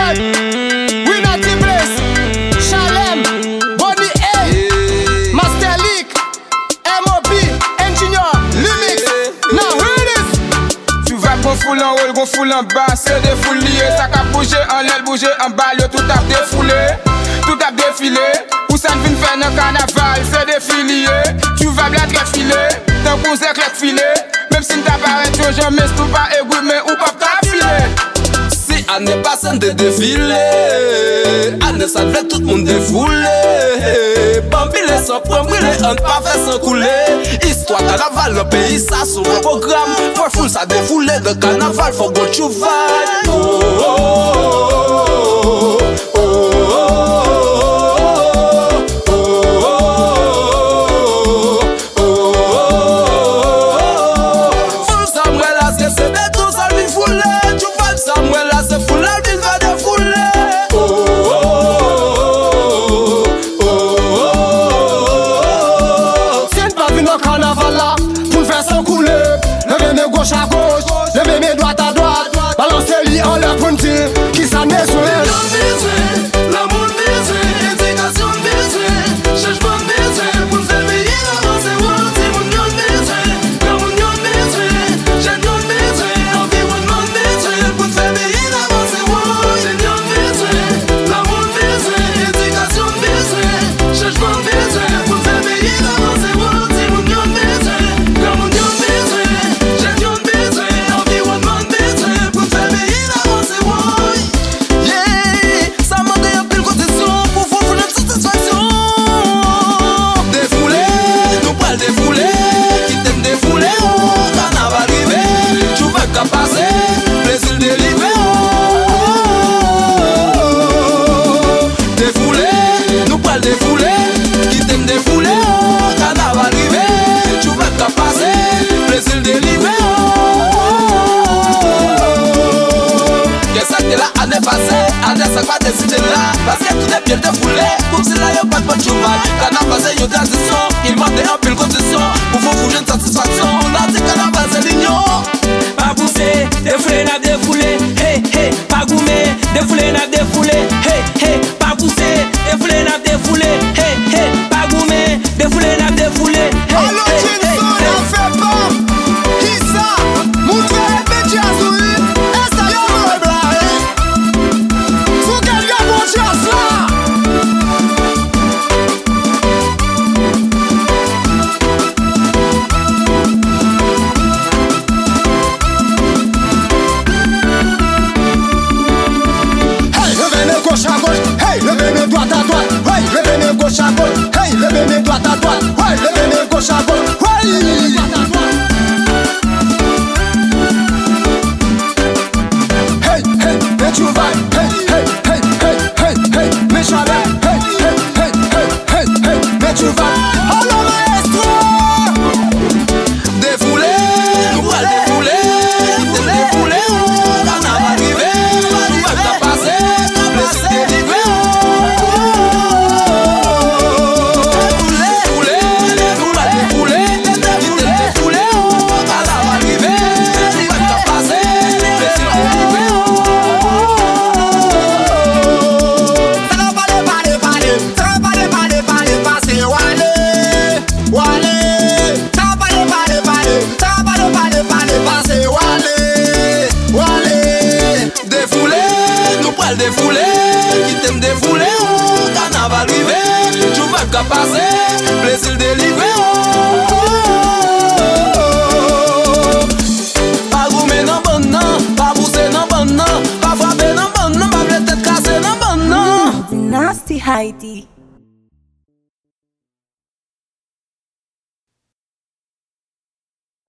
Bad, we not the place. Shalem, Bonnie A, Master Leak, MOB, Engineer, Limix. Now hear this. Tu vas gon foule en haut, gon foule en bas, c'est des foules liées. Ça qu'a bougé en l'aile, bougé en bas, le tout a défoulé, tout a défilé. Où ça ne vient faire un carnaval, c'est défilé. Tu vas bien te filer, t'en poses avec filé. Même si t'as pas toujours, mais c'est pas égout, mais ou pas t'as filé. Si année passée de défilé, année ça devait tout le monde défoulé. Bambile sans point brûlé, on pas fait sans couler. Histoire carnaval, le pays ça sur le programme. Pour foule ça défoulé, de carnaval, faut go to vibe. Oh, oh, oh, oh, gauche à gauche, levez mes droite à droite, balancez-les en l'air pour dire qui s'en est sur l'amour besoin, éducation besoin, changement besoin, pour faire payer avancer, c'est mon yon besoin, comme yon besoin, j'ai yon besoin, environnement besoin, pour faire payer avancer, c'est yon besoin, l'amour besoin, éducation besoin, changement besoin, pour faire payer avancer, c'est mon yon besoin, comme yon besoin. Ça va décider là, parce que tout est bien défoulé. Comme si là y'a pas de bonne cheval. Carnaval c'est une transition, il manque un peu de condition. Pour vous fouger une satisfaction, on a dit carnaval c'est l'union. Pas pousser, défoulé n'a défoulé. Hey hey, pas gourmet, défoulé n'a défoulé. Hey hey, pas pousser, défoulé n'a défoulé. Hey hey, pas gourmet, défoulé n'a défoulé. Allo Gilson, on fait pas. Qui ça? Montrez les médias sur lui. Et ça y est, gauche à gauche, hey, levez mes droite à droite, hey, levez mes gauche à gauche, hey, levez mes droite à droite, hey, levez mes gauche à gauche, hey. Hey, hey, mais tu vas, hey, hey, hey, hey, hey, hey, mais j'avais, hey, hey, hey, hey, hey, hey, mais tu vas, allô maestro. Défoulé, nous va défouler, défoulé, on a arrivé, on va passer. Défoulé, qui t'aime défoulé, carnaval arrivé, tu vas qu'à passer, plaisir délivré. Pas gourmet non bon non, pas pousser non bon non, pas frapper non bon non, pas tête cassée non bon non. Nasty Heidi.